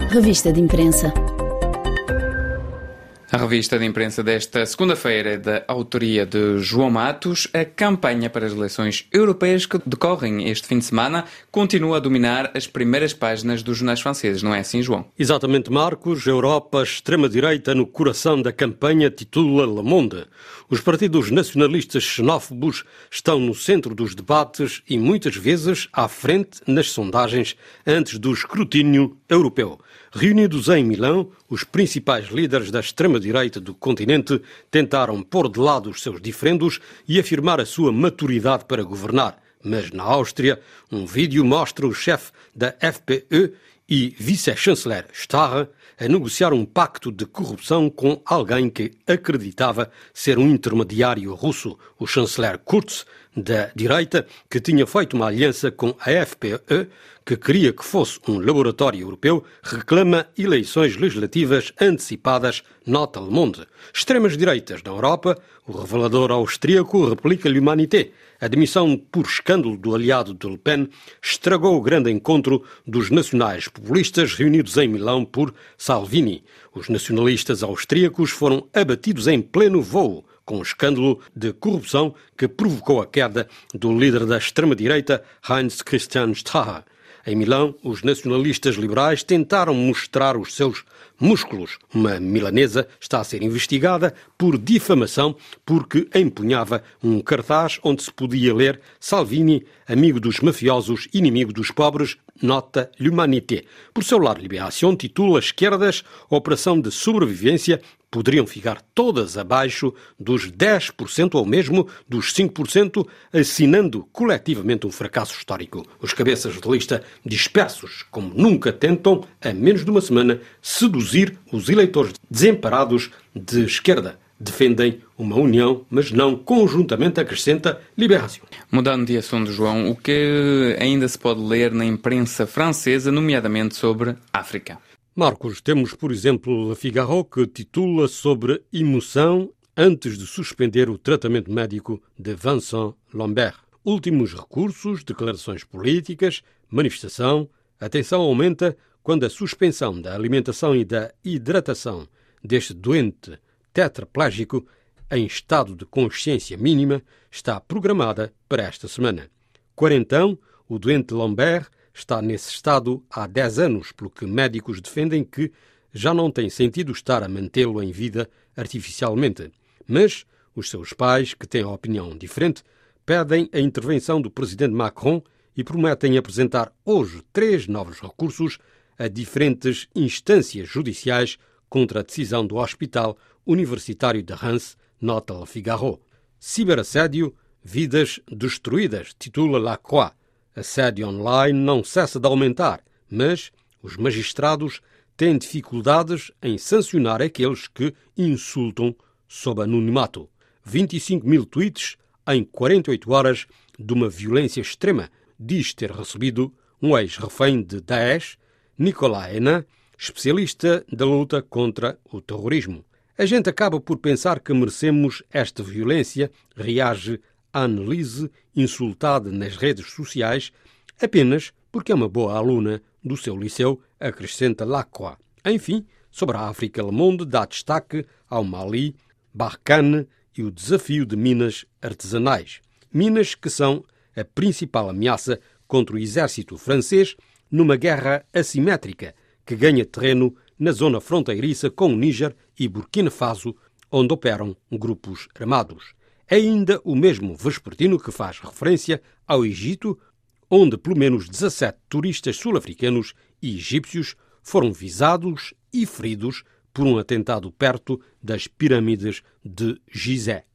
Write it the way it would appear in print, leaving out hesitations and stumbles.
Revista de Imprensa. A revista de imprensa desta segunda-feira é da autoria de João Matos. A campanha para as eleições europeias que decorrem este fim de semana continua a dominar as primeiras páginas dos jornais franceses, não é assim, João? Exatamente, Marcos. Europa, extrema-direita no coração da campanha, titula Le Monde. Os partidos nacionalistas xenófobos estão no centro dos debates e muitas vezes à frente nas sondagens antes do escrutínio europeu. Reunidos em Milão, os principais líderes da extrema-direita do continente tentaram pôr de lado os seus diferendos e afirmar a sua maturidade para governar. Mas na Áustria, um vídeo mostra o chefe da FPÖ e vice-chanceler Starr a negociar um pacto de corrupção com alguém que acreditava ser um intermediário russo, o chanceler Kurz, da direita, que tinha feito uma aliança com a FPÖ, que queria que fosse um laboratório europeu, reclama eleições legislativas antecipadas, nota Le Monde. Extremas direitas na Europa, o revelador austríaco replica l'Humanité. A demissão por escândalo do aliado de Le Pen estragou o grande encontro dos nacionais populistas reunidos em Milão por Salvini. Os nacionalistas austríacos foram abatidos em pleno voo, com o escândalo de corrupção que provocou a queda do líder da extrema-direita, Heinz Christian Strache. Em Milão, os nacionalistas liberais tentaram mostrar os seus músculos. Uma milanesa está a ser investigada por difamação porque empunhava um cartaz onde se podia ler Salvini, amigo dos mafiosos, inimigo dos pobres, nota l'Humanité. Por seu lado, Libération titula esquerdas Operação de Sobrevivência poderiam ficar todas abaixo dos 10% ou mesmo dos 5%, assinando coletivamente um fracasso histórico. Os cabeças de lista dispersos, como nunca, tentam, a menos de uma semana, seduzir os eleitores desamparados de esquerda. Defendem uma união, mas não conjuntamente, acrescenta Libération. Mudando de assunto, João, o que ainda se pode ler na imprensa francesa, nomeadamente sobre África? Marcos, temos, por exemplo, Le Figaro, que titula sobre emoção antes de suspender o tratamento médico de Vincent Lambert. Últimos recursos, declarações políticas, manifestação. A tensão aumenta quando a suspensão da alimentação e da hidratação deste doente tetraplégico em estado de consciência mínima está programada para esta semana. Quarentão, o doente Lambert está nesse estado há 10 anos, pelo que médicos defendem que já não tem sentido estar a mantê-lo em vida artificialmente. Mas os seus pais, que têm a opinião diferente, pedem a intervenção do presidente Macron e prometem apresentar hoje 3 novos recursos a diferentes instâncias judiciais contra a decisão do Hospital Universitário de Reims, nota Le Figaro. Ciberassédio, vidas destruídas, titula La Croix. Assédio online não cessa de aumentar, mas os magistrados têm dificuldades em sancionar aqueles que insultam sob anonimato. 25 mil tweets em 48 horas de uma violência extrema, diz ter recebido um ex-refém de Daesh, Nicolas Henin, especialista da luta contra o terrorismo. A gente acaba por pensar que merecemos esta violência, reage Annelise, insultada nas redes sociais, apenas porque é uma boa aluna do seu liceu, acrescenta Lacroix. Enfim, sobre a África, Le Monde dá destaque ao Mali, Barkhane e o desafio de minas artesanais. Minas que são a principal ameaça contra o exército francês numa guerra assimétrica que ganha terreno na zona fronteiriça com o Níger e Burkina Faso, onde operam grupos armados. É ainda o mesmo vespertino que faz referência ao Egito, onde pelo menos 17 turistas sul-africanos e egípcios foram visados e feridos por um atentado perto das pirâmides de Gizé.